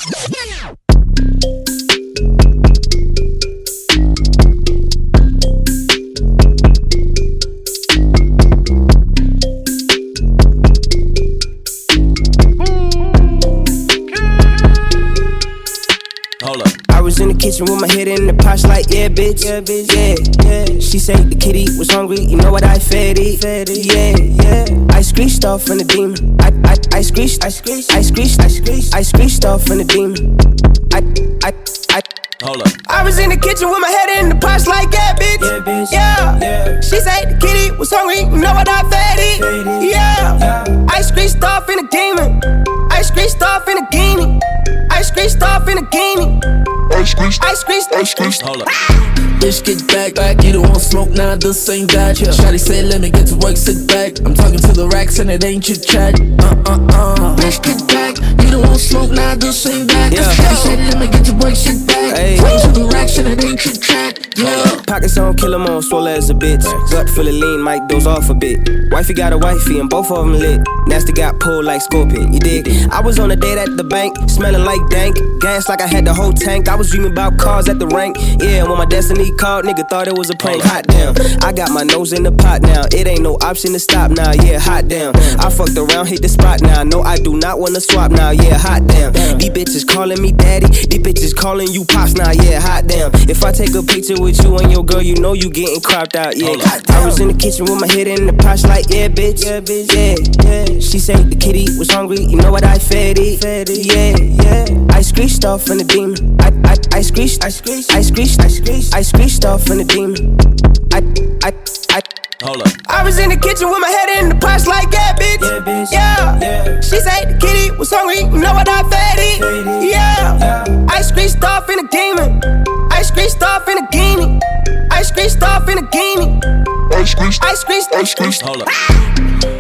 I was in the kitchen with my head in the pots like, yeah, bitch, yeah. She said the kitty was hungry, you know what I fed it, yeah. I screeched off from the demon. I screeched off from the demon. Hold up. I was in the kitchen with my head in the pots like, yeah, bitch, yeah. She said the kitty was hungry, you know what I fed it, yeah. I screeched off in the demon. I screeched off in a guinea. I screeched off in a guinea. I screeched. Hold up. Bitch, get back, you don't want smoke, nah, this ain't that. Shawty said, let me get to work, sit back. I'm talking to the racks and it ain't chit chat. Bitch, get back, you don't want smoke, nah, this ain't that. Shawty said, let me get to work, sit back. Talking to the racks and it ain't chit chat. Pockets on, kill 'em on, swole as a bitch. Gut full of lean, might doze off a bit. Wifey got a wifey and both of them lit. Nasty got pulled like Scorpion, you dig? I was on a date at the bank, smelling like dank. Gas like I had the whole tank. I was dreaming about cars at the rank. Yeah, when my destiny called, nigga thought it was a prank. Hot damn, I got my nose in the pot now. It ain't no option to stop now. Yeah, hot damn. I fucked around, hit the spot now. No, I do not wanna swap now. Yeah, hot damn. These bitches calling me daddy. These bitches calling you pops now. Yeah, hot damn. If I take a picture with you and your girl, you know you getting cropped out. Yeah, I was in the kitchen with my head in the pots like, yeah, bitch, yeah. She said the kitty was hungry, you know what I fed it, yeah. I screeched off from the demon. I screeched off from the demon. Hold up. I was in the kitchen with my head in the pots like, yeah, bitch, yeah. She said the kitty was hungry, you know what I fed it, yeah. I screeched off in a demon. I screeched off in a guinea. I screeched off in a guinea. I screeched. Hold up.